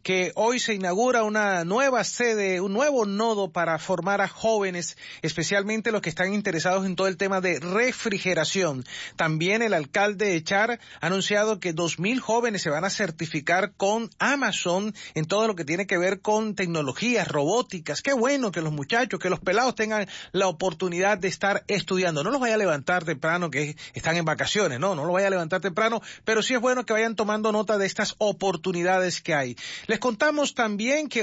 que hoy se inaugura una nueva sede, un nuevo nodo para formar a jóvenes, especialmente los que están interesados en todo el tema de refrigeración. También el alcalde de Char ha anunciado que 2,000 jóvenes se van a certificar con Amazon en todo lo que tiene que ver con tecnologías, robóticas. Qué bueno que los muchachos, que los pelados tengan la oportunidad de estar estudiando. No los vaya a levantar temprano, que están en vacaciones, no los vaya a levantar temprano, pero sí es bueno que vayan tomando nota de estas oportunidades que hay. Les contamos también que